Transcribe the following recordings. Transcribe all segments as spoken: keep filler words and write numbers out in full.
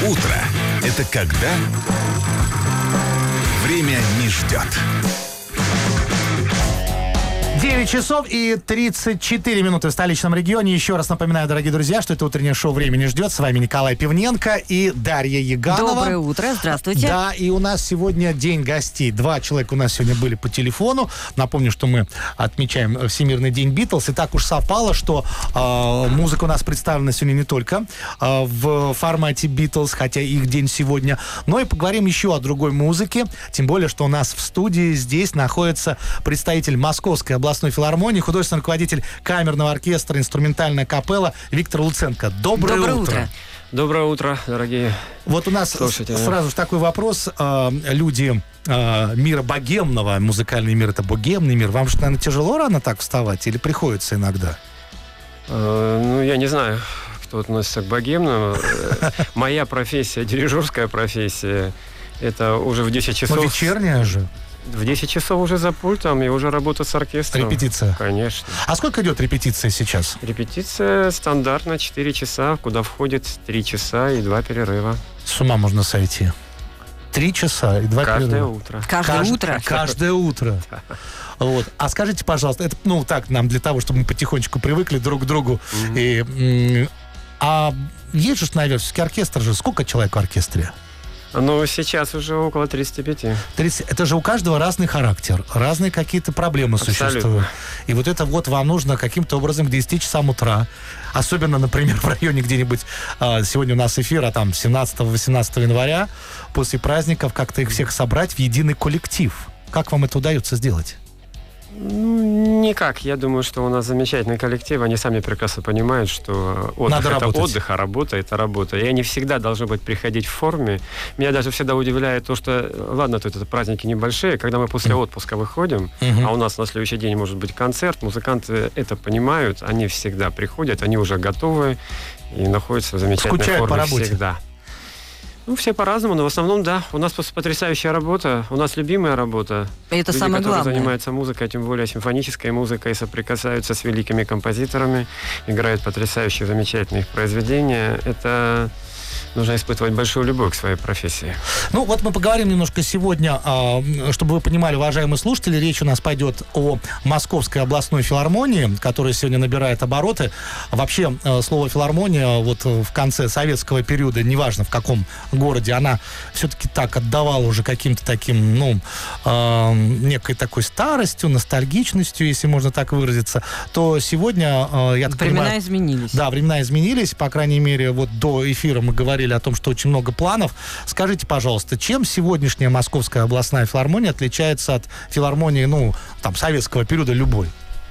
Утро – это когда время не ждет. девять часов и тридцать четыре минуты в столичном регионе. Еще раз напоминаю, дорогие друзья, что это утреннее шоу «Время не ждет». С вами Николай Пивненко и Дарья Яганова. Доброе утро, здравствуйте. Да, и у нас сегодня день гостей. Два человека у нас сегодня были по телефону. Напомню, что мы отмечаем Всемирный день Битлз. И так уж совпало, что э, музыка у нас представлена сегодня не только э, в формате Битлз, хотя их день сегодня, но и поговорим еще о другой музыке. Тем более, что у нас в студии здесь находится представитель Московской областной филармонии, художественный руководитель камерного оркестра, инструментальная капелла Виктор Луценко. Доброе, Доброе утро. утро. Доброе утро, дорогие Вот у нас слушатели. Сразу же такой вопрос. Э, люди э, мира богемного, музыкальный мир — это богемный мир. Вам же, наверное, тяжело рано так вставать или приходится иногда? Э, ну, я не знаю, кто относится к богемному. Моя профессия, дирижерская профессия, это уже в десять часов... Но вечерняя же. В десять часов уже за пультом и уже работа с оркестром. Репетиция. Конечно. А сколько идет репетиция сейчас? Репетиция стандартно четыре часа, куда входит три часа и два перерыва. С ума можно сойти. Три часа и два Каждое перерыва. утро. Каждое Кажд- утро. Каждое утро. Вот. А скажите, пожалуйста, это, ну, так, нам для того, чтобы мы потихонечку привыкли друг к другу. Мгм. И, м, а есть же, наверное, все-таки оркестр же. Сколько человек в оркестре? Ну, сейчас уже около тридцати пяти. тридцать Это же у каждого разный характер, разные какие-то проблемы Абсолютно. существуют. И вот это вот вам нужно каким-то образом к десяти часам утра, особенно, например, в районе где-нибудь, а, сегодня у нас эфир, а там семнадцатого-восемнадцатого января, после праздников, как-то их всех собрать в единый коллектив. Как вам это удается сделать? Ну, никак. Я думаю, что у нас замечательный коллектив. Они сами прекрасно понимают, что отдых Надо это работать. отдых, а работа это работа. И они всегда должны быть приходить в форме. Меня даже всегда удивляет то, что, ладно, тут это праздники небольшие, когда мы после отпуска выходим, Мгм. а у нас на следующий день может быть концерт, музыканты это понимают, они всегда приходят, они уже готовы и находятся в замечательной Скучают по форме работе. всегда. Ну, все по-разному, но в основном, да. У нас просто потрясающая работа, у нас любимая работа. Это Люди, самое которые главное. занимаются музыкой, тем более симфонической музыкой, соприкасаются с великими композиторами, играют потрясающие, замечательные их произведения. Это нужно испытывать большую любовь к своей профессии. Ну, вот мы поговорим немножко сегодня, а, чтобы вы понимали, уважаемые слушатели, речь у нас пойдет о Московской областной филармонии, которая сегодня набирает обороты. Вообще, э, слово филармония вот в конце советского периода, неважно в каком городе, она все-таки так отдавала уже каким-то таким, ну, э, некой такой старостью, ностальгичностью, если можно так выразиться, то сегодня, э, я так Времена понимаю... изменились. Да, времена изменились, по крайней мере, вот до эфира мы говорили о том, что очень много планов. Скажите, пожалуйста, чем сегодняшняя Московская областная филармония отличается от филармонии, ну, там, советского периода любой?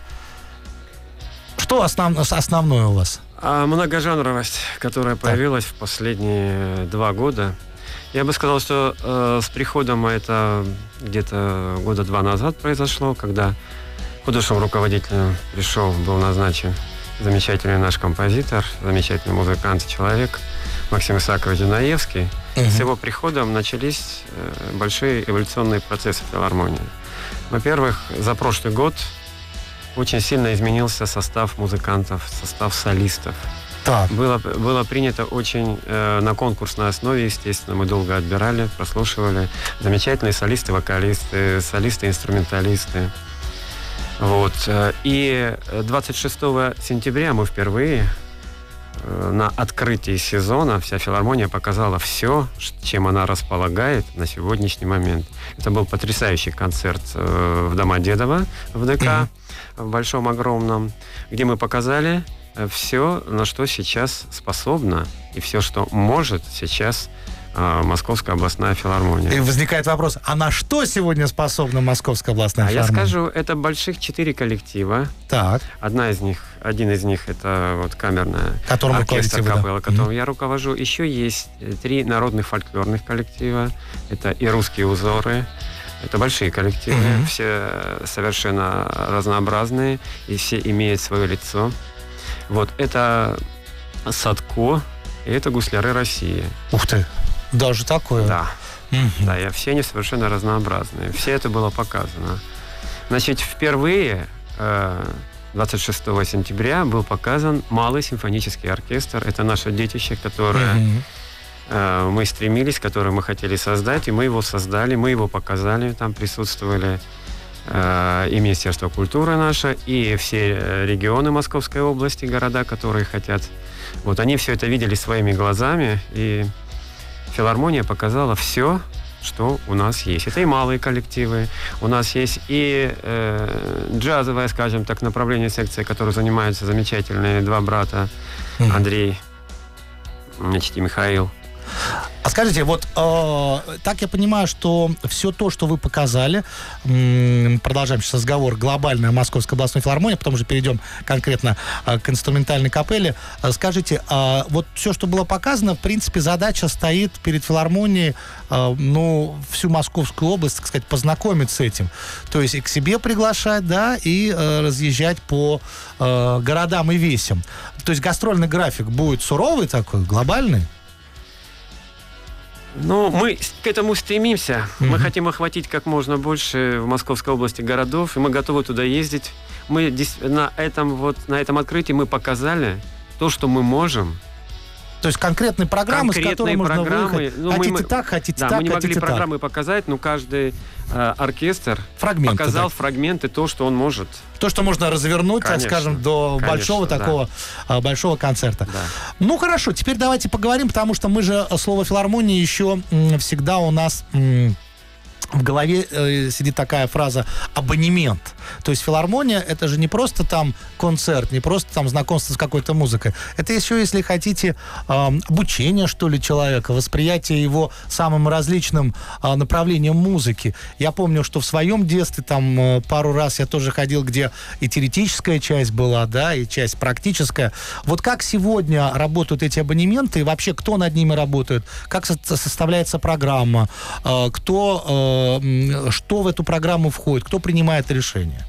Что основ- основное у вас? А многожанровость, которая появилась в последние два года, я бы сказал, что э, с приходом, а это где-то года два назад произошло, когда художественным руководителем пришел, был назначен замечательный наш композитор, замечательный музыкант, человек Максим Исаакович Дунаевский. Мгм. С его приходом начались э, большие эволюционные процессы в филармонии. Во-первых, за прошлый год очень сильно изменился состав музыкантов, состав солистов. Так. Было, было принято очень э, на конкурсной основе, естественно, мы долго отбирали, прослушивали. Замечательные солисты, вокалисты, солисты, инструменталисты. Вот. э, И двадцать шестого сентября мы впервые э, на открытии сезона вся филармония показала все, ш- чем она располагает на сегодняшний момент. Это был потрясающий концерт э, в Домодедово, в ДК, Мгм. в большом, огромном, где мы показали все, на что сейчас способна, и все, что может сейчас э, Московская областная филармония. И возникает вопрос, а на что сегодня способна Московская областная А я филармония? скажу, это больших четыре коллектива. Так, Одна из них, один из них это вот камерная которым оркестр руководите вы, да. капелла, которым я руковожу. Еще есть э, три народных фольклорных коллектива. Это и русские узоры. Это большие коллективы, Мгм. все совершенно разнообразные, и все имеют свое лицо. Вот это Садко, и это Гусляры России. Ух ты, даже такое. Да, Мгм. да, и все они совершенно разнообразные. Все это было показано. Значит, впервые э, двадцать шестого сентября был показан малый симфонический оркестр. Это наше детище, которое Мгм. э, мы стремились, который мы хотели создать, и мы его создали, мы его показали, там присутствовали э, и Министерство культуры наше, и все регионы Московской области, города, которые хотят. Вот они все это видели своими глазами, и филармония показала все, что у нас есть. Это и малые коллективы. У нас есть и э, джазовое, скажем так, направление секции, которым занимаются замечательные два брата, mm-hmm. Андрей, значит, и Михаил. А скажите, вот э, так я понимаю, что все то, что вы показали, м- продолжаем сейчас разговор, глобальная Московская областная филармония, потом уже перейдем конкретно э, к инструментальной капелле. Э, скажите, э, вот все, что было показано, в принципе, задача стоит перед филармонией, э, ну, всю Московскую область, так сказать, познакомить с этим. То есть и к себе приглашать, да, и э, разъезжать по э, городам и весям. То есть гастрольный график будет суровый такой, глобальный? Ну, мы к этому стремимся. Mm-hmm. Мы хотим охватить как можно больше в Московской области городов, и мы готовы туда ездить. Мы на этом, вот, на этом открытии мы показали то, что мы можем. То есть конкретные программы, конкретные с которыми можно выехать. Ну, хотите мы, так, хотите да, так, мы не могли хотите программы так. показать, но каждый э, оркестр фрагменты, показал да. фрагменты, то, что он может. То, что можно развернуть, конечно, так скажем, до конечно, большого да. такого большого концерта. Да. Ну, хорошо, теперь давайте поговорим, потому что мы же слово филармония еще м, всегда у нас... М, в голове э, сидит такая фраза «абонемент». То есть филармония — это же не просто там концерт, не просто там знакомство с какой-то музыкой. Это еще, если хотите, э, обучение, что ли, человека, восприятие его самым различным э, направлением музыки. Я помню, что в своем детстве там э, пару раз я тоже ходил, где и теоретическая часть была, да, и часть практическая. Вот как сегодня работают эти абонементы, и вообще кто над ними работает? Как со- составляется программа? Э, кто... Э, что в эту программу входит? Кто принимает решение?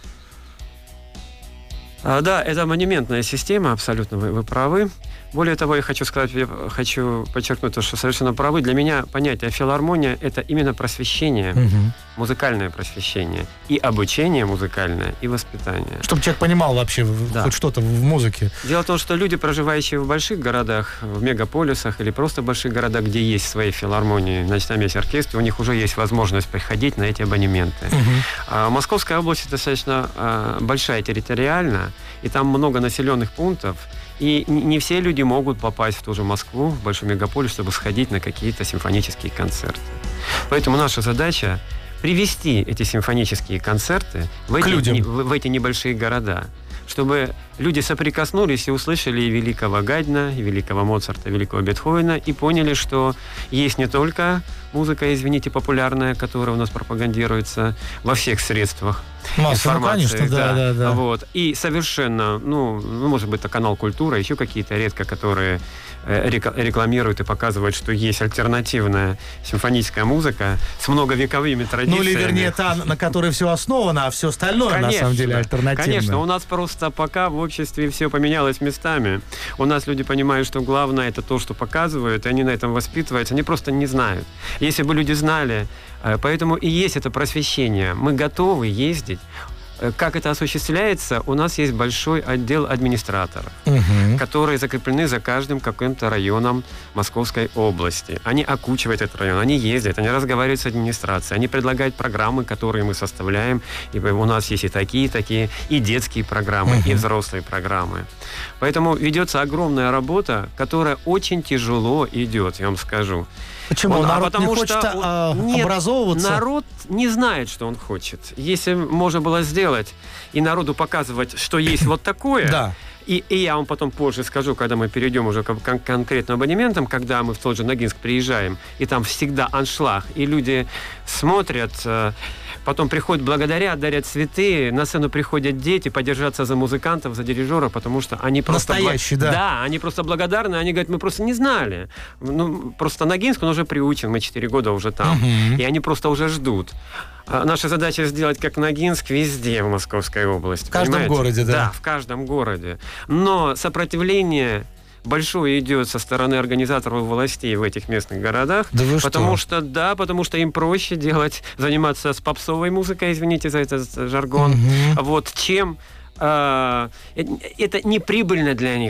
А, да, это абонементная система, абсолютно вы, вы правы. Более того, я хочу сказать, я хочу подчеркнуть то, что совершенно правы. Для меня понятие филармония — это именно просвещение, угу. музыкальное просвещение, и обучение музыкальное, и воспитание. Чтобы человек понимал вообще да. хоть что-то в музыке. Дело в том, что люди, проживающие в больших городах, в мегаполисах или просто в больших городах, где есть свои филармонии, значит, там есть оркестры, у них уже есть возможность приходить на эти абонементы. Угу. А Московская область достаточно а, большая территориально, и там много населенных пунктов, и не все люди могут попасть в ту же Москву, в большой мегаполис, чтобы сходить на какие-то симфонические концерты. Поэтому наша задача привести эти симфонические концерты в эти, в, в эти небольшие города, чтобы люди соприкоснулись и услышали и великого Гайдна, и великого Моцарта, и великого Бетховена, и поняли, что есть не только музыка, извините, популярная, которая у нас пропагандируется во всех средствах Масса, информации. Ну, конечно, да, да, да. Вот. И совершенно, ну, ну, может быть, это канал «Культура», еще какие-то редко, которые рекламируют и показывают, что есть альтернативная симфоническая музыка с многовековыми традициями. Ну, или, вернее, та, на которой все основано, а все остальное, конечно, на самом деле, альтернативное. Конечно, у нас просто пока в обществе все поменялось местами. У нас люди понимают, что главное — это то, что показывают, и они на этом воспитываются. Они просто не знают. Если бы люди знали, поэтому и есть это просвещение. Мы готовы ездить. Как это осуществляется? У нас есть большой отдел администраторов, угу. которые закреплены за каждым каким-то районом Московской области. Они окучивают этот район, они ездят, они разговаривают с администрацией, они предлагают программы, которые мы составляем. И у нас есть и такие, такие, и детские программы, угу. и взрослые программы. Поэтому ведется огромная работа, которая очень тяжело идет, я вам скажу. Почему? Он, народ а потому не хочет что а, нет, образовываться? Народ не знает, что он хочет. Если можно было сделать и народу показывать, что есть вот такое, да. и, и я вам потом позже скажу, когда мы перейдем уже к кон- конкретным абонементам, когда мы в тот же Ногинск приезжаем, и там всегда аншлаг, и люди смотрят, потом приходят, благодарят, дарят цветы, на сцену приходят дети подержаться за музыкантов, за дирижера, потому что они просто... Настоящие, бл... да. Да, они просто благодарны, они говорят, мы просто не знали. Ну, просто Ногинск, он уже приучен, мы четыре года уже там, угу. и они просто уже ждут. А наша задача сделать как Ногинск везде в Московской области. В каждом понимаете? городе, да? Да, в каждом городе. Но сопротивление большое идет со стороны организаторов властей в этих местных городах, да вы потому что? что да, потому что им проще делать, заниматься с попсовой музыкой, извините за этот жаргон, угу. вот, чем э, это неприбыльно для них.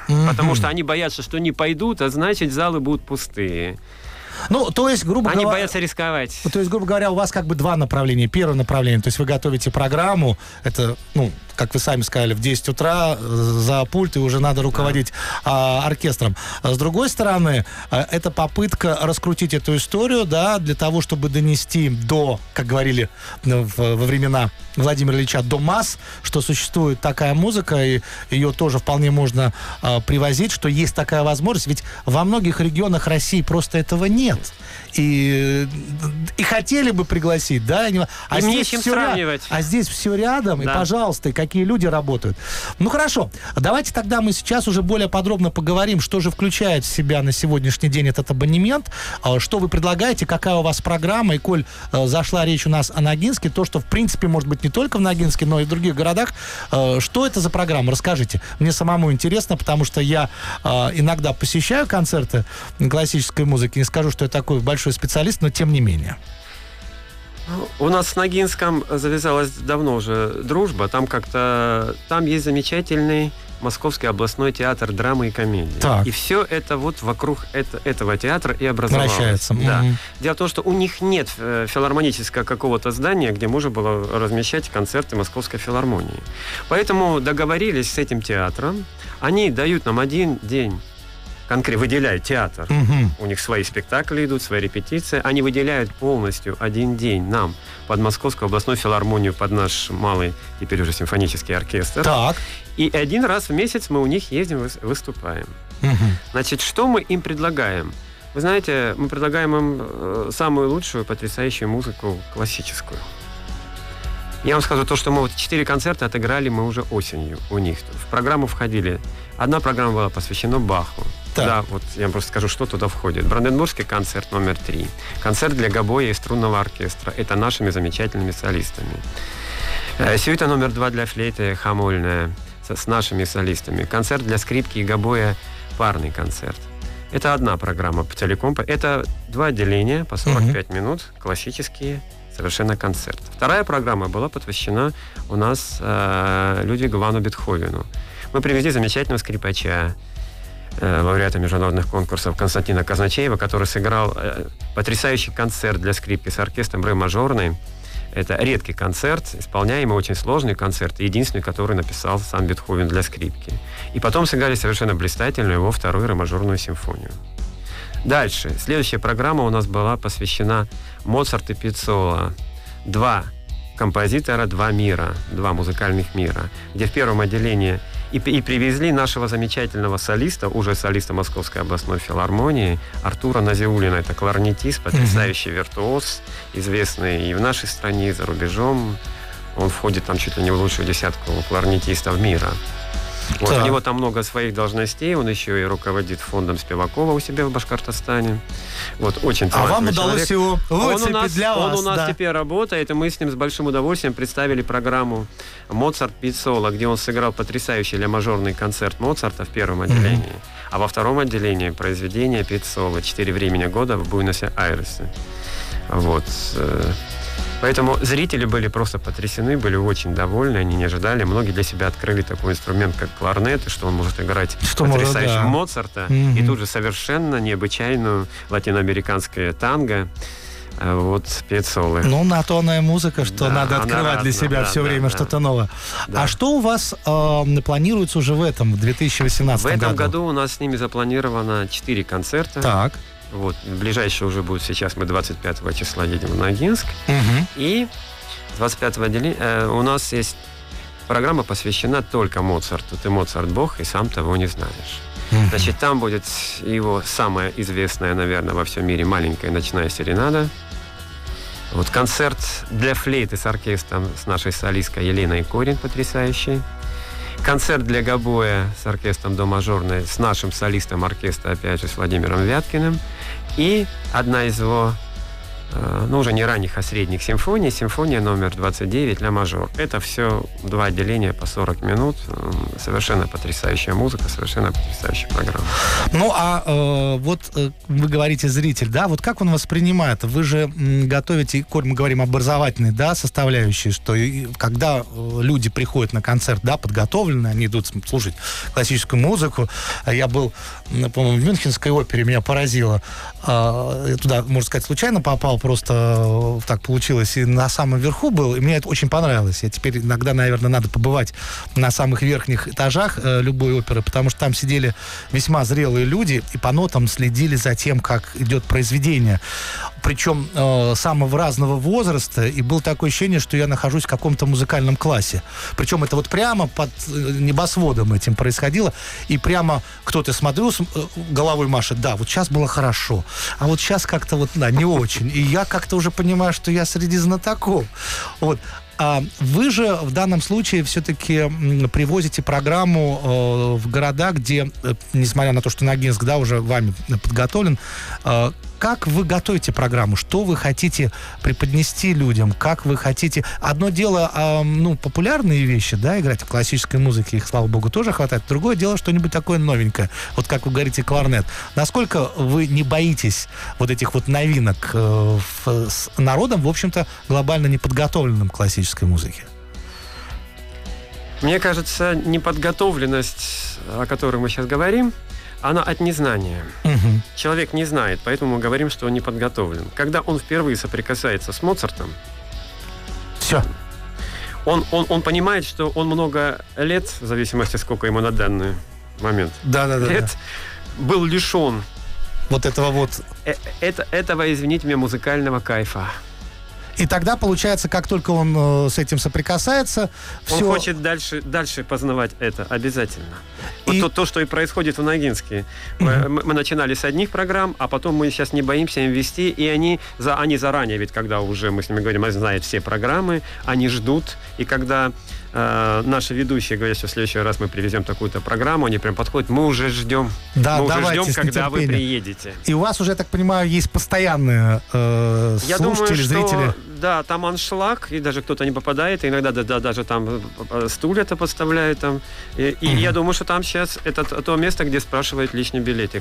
Mm-hmm. Потому что они боятся, что не пойдут, а значит, залы будут пустые. Ну, то есть, грубо Они говоря... боятся рисковать. То есть, грубо говоря, у вас как бы два направления. Первое направление, то есть вы готовите программу, это, ну, как вы сами сказали, в десять утра за пульт, и уже надо руководить да. а, оркестром. А с другой стороны, а, это попытка раскрутить эту историю, да, для того, чтобы донести до, как говорили в, во времена Владимира Ильича, до масс, что существует такая музыка, и ее тоже вполне можно а, привозить, что есть такая возможность. Ведь во многих регионах России просто этого нет. И, и хотели бы пригласить, да? А, здесь все, сравнивать. а здесь все рядом, да. И, пожалуйста, и какие люди работают. Ну, хорошо. Давайте тогда мы сейчас уже более подробно поговорим, что же включает в себя на сегодняшний день этот абонемент, что вы предлагаете, какая у вас программа, и, коль зашла речь у нас о Ногинске, то, что, в принципе, может быть, не только в Ногинске, но и в других городах, что это за программа? Расскажите. Мне самому интересно, потому что я иногда посещаю концерты классической музыки, не скажу, что я такой большой специалист, но тем не менее. У нас с Ногинском завязалась давно уже дружба. Там как-то... Там есть замечательный Московский областной театр драмы и комедии. Так. И все это вот вокруг это, этого театра и образовалось. Вращается. Да. Mm-hmm. Дело в том, что у них нет филармонического какого-то здания, где можно было размещать концерты Московской филармонии. Поэтому договорились с этим театром. Они дают нам один день, конкретно выделяют театр. Mm-hmm. У них свои спектакли идут, свои репетиции. Они выделяют полностью один день нам под Московскую областную филармонию, под наш малый, теперь уже симфонический оркестр. Так. И один раз в месяц мы у них ездим, выступаем. Mm-hmm. Значит, что мы им предлагаем? Вы знаете, мы предлагаем им самую лучшую, потрясающую музыку классическую. Я вам скажу то, что мы вот четыре концерта отыграли мы уже осенью у них. В программу входили... Одна программа была посвящена Баху. Так. Да, вот я вам просто скажу, что туда входит. Бранденбургский концерт номер три. Концерт для гобоя и струнного оркестра. Это нашими замечательными солистами. Сюита номер два для флейты хамольная с нашими солистами. Концерт для скрипки и гобоя, парный концерт. Это одна программа целиком. Это два отделения по сорок пять угу. минут, классические совершенно концерт. Вторая программа была посвящена у нас э, Людвигу вану Бетховену. Мы привезли замечательного скрипача, э, лауреата международных конкурсов Константина Казначеева, который сыграл э, потрясающий концерт для скрипки с оркестром ре мажорный. Это редкий концерт, исполняемый, очень сложный концерт, единственный, который написал сам Бетховен для скрипки. И потом сыграли совершенно блистательную его вторую ре мажорную симфонию. Дальше. Следующая программа у нас была посвящена Моцарт и Пиццола. Два композитора, два мира, два музыкальных мира, где в первом отделении и, и привезли нашего замечательного солиста, уже солиста Московской областной филармонии, Артура Назиуллина. Это кларнетист, потрясающий виртуоз, известный и в нашей стране, и за рубежом. Он входит там чуть ли не в лучшую десятку кларнетистов мира. Вот, у него там много своих должностей, он еще и руководит фондом Спивакова у себя в Башкортостане. Вот, очень А вам удалось человек. его выцепить он у нас, для вас. Он у нас да. теперь работает, и мы с ним с большим удовольствием представили программу «Моцарт Пиццола», где он сыграл потрясающий ля-мажорный концерт Моцарта в первом отделении, mm-hmm. а во втором отделении произведение Пиццола «Четыре времени года» в Буэнос-Айресе. Вот. Поэтому зрители были просто потрясены, были очень довольны, они не ожидали. Многие для себя открыли такой инструмент, как кларнет, и что он может играть что потрясающе может, да. Моцарта, mm-hmm. и тут же совершенно необычайную латиноамериканское танго, вот, Пиццолы. Ну, натонная музыка, что да, надо открывать разная, для себя да, все да, время да. что-то новое. Да. А что у вас э, планируется уже в этом, в две тысячи восемнадцатом году? В этом году у нас с ними запланировано четыре концерта. Так. Вот, ближайшее уже будет сейчас, мы двадцать пятого числа едем в Ногинск. Угу. И двадцать пятого отделения э, у нас есть программа, посвящена только Моцарту. Ты Моцарт Бог, и сам того не знаешь. Mm-hmm. Значит, там будет его самая известная, наверное, во всем мире маленькая ночная серенада. Вот концерт для флейты с оркестром с нашей солисткой Еленой Корин, потрясающий. Концерт для гобоя с оркестром до мажорной с нашим солистом оркестра, опять же, с Владимиром Вяткиным. И одна из его ну, уже не ранних, а средних симфоний. Симфония номер двадцать девять, ля мажор. Это все два отделения по сорок минут. Совершенно потрясающая музыка, совершенно потрясающая программа. Ну, а э, вот э, вы говорите зритель, да, вот как он воспринимает? Вы же м, готовите, коль мы говорим образовательной, да, составляющей, что и, когда э, люди приходят на концерт, да, подготовленные, они идут слушать классическую музыку. Я был, по-моему, в Мюнхенской опере, меня поразило. Э, я туда, можно сказать, случайно попал, просто э, так получилось, и на самом верху был, и мне это очень понравилось. Я теперь иногда, наверное, надо побывать на самых верхних этажах э, любой оперы, потому что там сидели весьма зрелые люди и по нотам следили за тем, как идет произведение. Причем э, самого разного возраста, и было такое ощущение, что я нахожусь в каком-то музыкальном классе. Причем это вот прямо под небосводом этим происходило, и прямо кто-то смотрел, головой машет, да, вот сейчас было хорошо, а вот сейчас как-то вот, да, не очень. И я как-то уже понимаю, что я среди знатоков. Вот. А вы же в данном случае все-таки привозите программу э, в города, где, э, несмотря на то, что Ногинск, да, уже вами подготовлен, э, как вы готовите программу? Что вы хотите преподнести людям? Как вы хотите... Одно дело, э, ну, популярные вещи, да, играть в классической музыке, их, слава богу, тоже хватает. Другое дело, что-нибудь такое новенькое. Вот как вы говорите, кларнет. Насколько вы не боитесь вот этих вот новинок э, в, с народом, в общем-то, глобально неподготовленным классической музыке? Мне кажется, неподготовленность, о которой мы сейчас говорим, она от незнания. Угу. Человек не знает, поэтому мы говорим, что он не подготовлен. Когда он впервые соприкасается с Моцартом, все. Он, он, он понимает, что он много лет, в зависимости, сколько ему на данный момент, да, да, да, лет, да. был лишен вот этого вот... э- это, этого, извините меня, музыкального кайфа. И тогда, получается, как только он э, с этим соприкасается, он все... хочет дальше, дальше познавать это обязательно. И... Вот то, то, что и происходит в Ногинске. Mm-hmm. Мы, мы начинали с одних программ, а потом мы сейчас не боимся им вести, и они, за, они заранее, ведь когда уже мы с ними говорим, они знают все программы, они ждут, и когда э, наши ведущие говорят, что в следующий раз мы привезем такую-то программу, они прям подходят, мы уже ждем, да, мы уже давайте, ждем, когда вы приедете. И у вас уже, я так понимаю, есть постоянные э, я слушатели, думаю, что, зрители. Да, там аншлаг, и даже кто-то не попадает, и иногда да, да, даже там стулья-то подставляют там. И, и mm-hmm. я думаю, что там сейчас это то место, где спрашивают лишний билетик.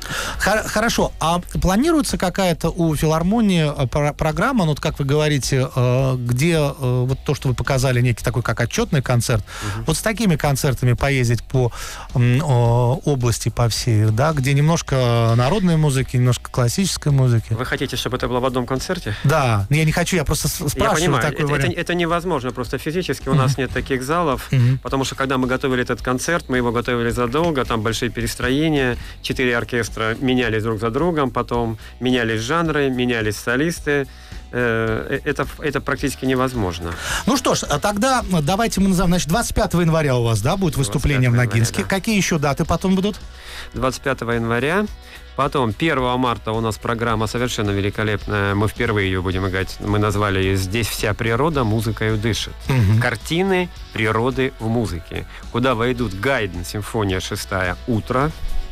Хорошо. А планируется какая-то у филармонии программа, ну, вот как вы говорите, где вот то, что вы показали, некий такой как отчетный концерт, mm-hmm. вот с такими концертами поездить по области, по всей, да, где немножко народной музыки, немножко классической музыки. Вы хотите, чтобы это было в одном концерте? Да. Я не хочу, я просто спрашиваю. Я понимаю, такой это, вариант. это, это невозможно, просто физически у mm-hmm. нас нет таких залов, mm-hmm. потому что когда мы готовили этот концерт, мы его готовили задолго, там большие перестроения, четыре оркестра менялись друг за другом, потом менялись жанры, менялись солисты. Это, это практически невозможно. Ну что ж, тогда давайте мы назовем, значит, двадцать пятого января у вас, да, будет выступление в Ногинске. Да. Какие еще даты потом будут? двадцать пятого января. Потом первого марта у нас программа совершенно великолепная. Мы впервые ее будем играть. Мы назвали ее «Здесь вся природа музыкою дышит». Угу. Картины природы в музыке. Куда войдут Гайден, симфония шестая, «Утро».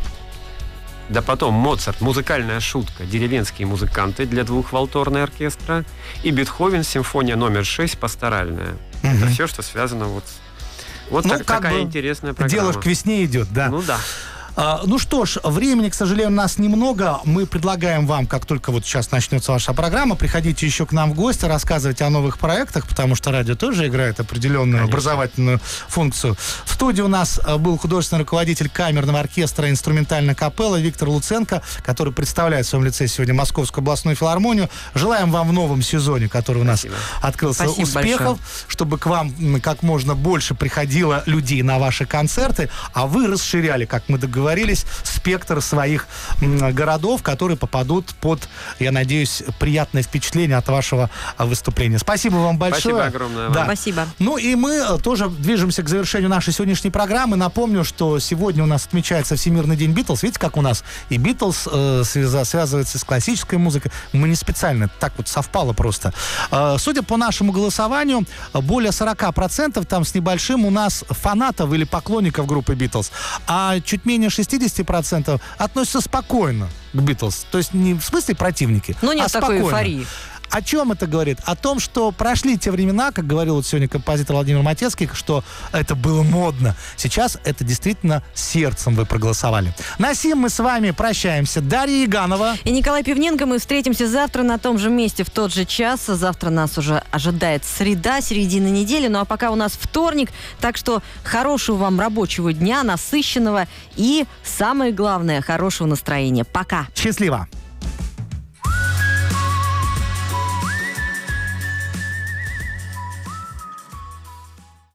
Да потом Моцарт, музыкальная шутка, деревенские музыканты для двухвалторного оркестра. И Бетховен, симфония номер шесть, пасторальная. Угу. Это все, что связано вот... Вот ну, так, такая интересная программа. Дело ж к весне идет, да. Ну да. А, ну что ж, времени, к сожалению, у нас немного. Мы предлагаем вам, как только вот сейчас начнется ваша программа, приходите еще к нам в гости, рассказывайте о новых проектах, потому что радио тоже играет определенную Конечно. образовательную функцию. В студии у нас был художественный руководитель камерного оркестра инструментальной капеллы Виктор Луценко, который представляет в своем лице сегодня Московскую областную филармонию. Желаем вам в новом сезоне, который у нас Спасибо. открылся, Спасибо успехов, большое. Чтобы к вам как можно больше приходило людей на ваши концерты, а вы расширяли, как мы договорились, спектр своих м, городов, которые попадут под, я надеюсь, приятное впечатление от вашего а, выступления. Спасибо вам большое. Спасибо огромное. Да. Спасибо. Ну и мы тоже движемся к завершению нашей сегодняшней программы. Напомню, что сегодня у нас отмечается Всемирный день Битлз. Видите, как у нас и Битлз э, связа, связывается с классической музыкой. Мы не специально, так вот совпало просто. Э, судя по нашему голосованию, более сорок процентов там с небольшим у нас фанатов или поклонников группы Битлз. А чуть менее менее шестьдесят процентов относятся спокойно к Битлз. То есть не в смысле противники, Ну, нет а такой спокойно. эйфории. О чем это говорит? О том, что прошли те времена, как говорил вот сегодня композитор Владимир Матецкий, что это было модно. Сейчас это действительно сердцем вы проголосовали. На сим мы с вами прощаемся. Дарья Яганова. И Николай Пивненко. Мы встретимся завтра на том же месте в тот же час. Завтра нас уже ожидает среда, середина недели. Ну а пока у нас вторник. Так что хорошего вам рабочего дня, насыщенного и, самое главное, хорошего настроения. Пока. Счастливо.